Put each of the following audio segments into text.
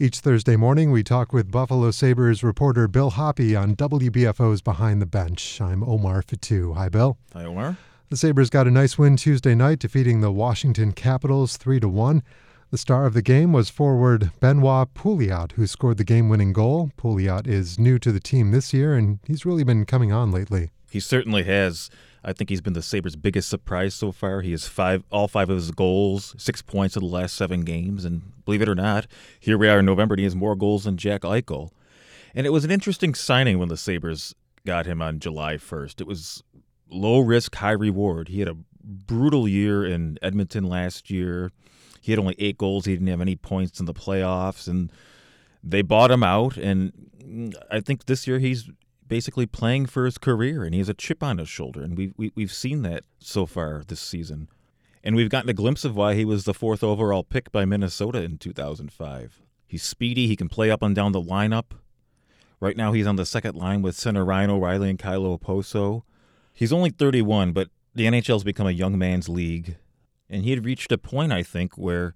Each Thursday morning, we talk with Buffalo Sabres reporter Bill Hoppe on WBFO's Behind the Bench. I'm Omar Fatou. Hi, Bill. Hi, Omar. The Sabres got a nice win Tuesday night, defeating the Washington Capitals 3-1. The star of the game was forward Benoit Pouliot, who scored the game-winning goal. Pouliot is new to the team this year, and he's really been coming on lately. He certainly has. I think he's been the Sabres' biggest surprise so far. He has all five of his goals, 6 points in the last 7 games. And believe it or not, here we are in November, and he has more goals than Jack Eichel. And it was an interesting signing when the Sabres got him on July 1st. It was low risk, high reward. He had a brutal year in Edmonton last year. He had only 8 goals. He didn't have any points in the playoffs. And they bought him out. And I think this year he's basically playing for his career, and he has a chip on his shoulder, and we've seen that so far this season. And we've gotten a glimpse of why he was the 4th overall pick by Minnesota in 2005. He's speedy. He can play up and down the lineup. Right now he's on the second line with center Ryan O'Reilly and Kyle Oposo. He's only 31, but the NHL's become a young man's league, and he had reached a point, I think, where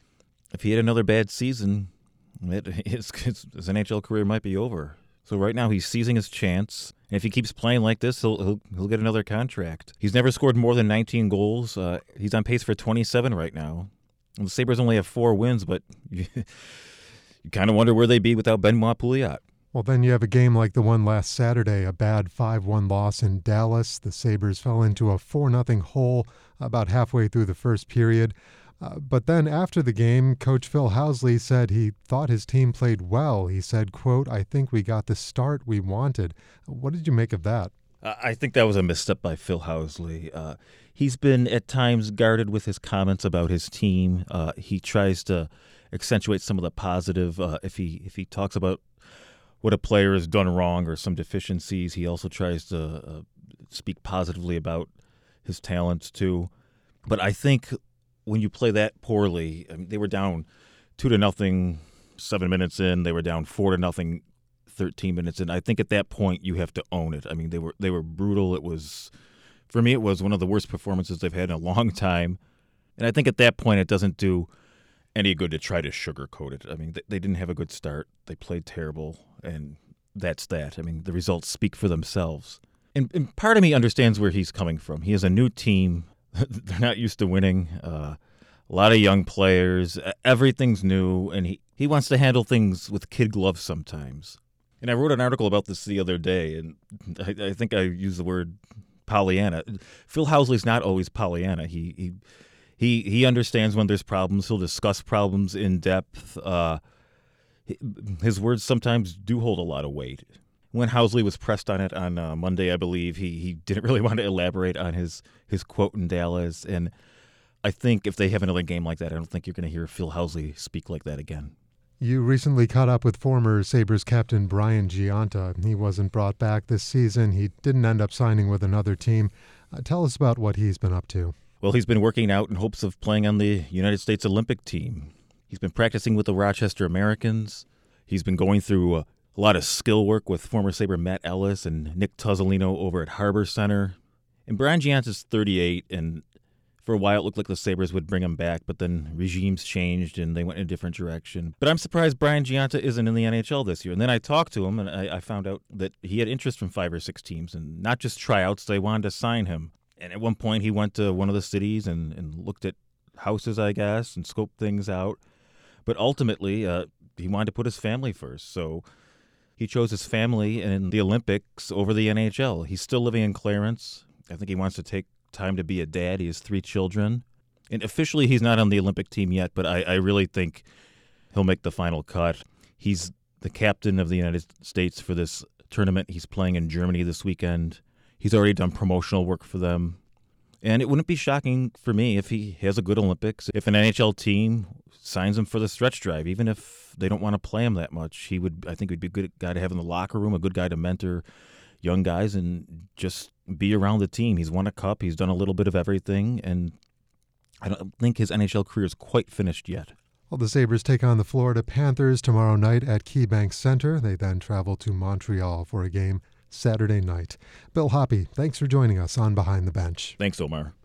if he had another bad season, his NHL career might be over. So right now he's seizing his chance, and if he keeps playing like this, he'll get another contract. He's never scored more than 19 goals. He's on pace for 27 right now. And the Sabres only have 4 wins, but you kind of wonder where they'd be without Benoit Pouliot. Well, then you have a game like the one last Saturday, a bad 5-1 loss in Dallas. The Sabres fell into a 4-0 hole about halfway through the first period. But then after the game, Coach Phil Housley said he thought his team played well. He said, quote, "I think we got the start we wanted." What did you make of that? I think that was a misstep by Phil Housley. He's been at times guarded with his comments about his team. He tries to accentuate some of the positive. If he talks about what a player has done wrong or some deficiencies, he also tries to speak positively about his talents too. But I think when you play that poorly, I mean, they were down 2-0 7 minutes in. They were down 4-0 13 minutes in. I think at that point you have to own it. I mean, they were brutal. It was, for me, it was one of the worst performances they've had in a long time. And I think at that point it doesn't do any good to try to sugarcoat it. I mean, they didn't have a good start. They played terrible, and that's that. I mean, the results speak for themselves. And part of me understands where he's coming from. He has a new team. They're not used to winning. A lot of young players. Everything's new, and he wants to handle things with kid gloves sometimes. And I wrote an article about this the other day, and I think I used the word Pollyanna. Phil Housley's not always Pollyanna. He understands when there's problems. He'll discuss problems in depth. His words sometimes do hold a lot of weight. When Housley was pressed on it on Monday, I believe, he didn't really want to elaborate on his quote in Dallas. And I think if they have another game like that, I don't think you're going to hear Phil Housley speak like that again. You recently caught up with former Sabres captain Brian Gionta. He wasn't brought back this season. He didn't end up signing with another team. Tell us about what he's been up to. Well, he's been working out in hopes of playing on the United States Olympic team. He's been practicing with the Rochester Americans. He's been going through a lot of skill work with former Sabre Matt Ellis and Nick Tuzzolino over at Harbor Center. And Brian Gionta's 38, and for a while it looked like the Sabres would bring him back, but then regimes changed and they went in a different direction. But I'm surprised Brian Gionta isn't in the NHL this year. And then I talked to him, and I found out that he had interest from 5 or 6 teams, and not just tryouts, they wanted to sign him. And at one point he went to one of the cities and looked at houses, I guess, and scoped things out. But ultimately, he wanted to put his family first, so he chose his family and the Olympics over the NHL. He's still living in Clarence. I think he wants to take time to be a dad. He has 3 children. And officially he's not on the Olympic team yet, but I really think he'll make the final cut. He's the captain of the United States for this tournament. He's playing in Germany this weekend. He's already done promotional work for them. And it wouldn't be shocking for me if he has a good Olympics. If an NHL team signs him for the stretch drive, even if they don't want to play him that much, I think he'd be a good guy to have in the locker room, a good guy to mentor young guys and just be around the team. He's won a cup. He's done a little bit of everything, and I don't think his NHL career is quite finished yet. Well, the Sabres take on the Florida Panthers tomorrow night at KeyBank Center. They then travel to Montreal for a game Saturday night. Bill Hoppe, thanks for joining us on Behind the Bench. Thanks, Omar.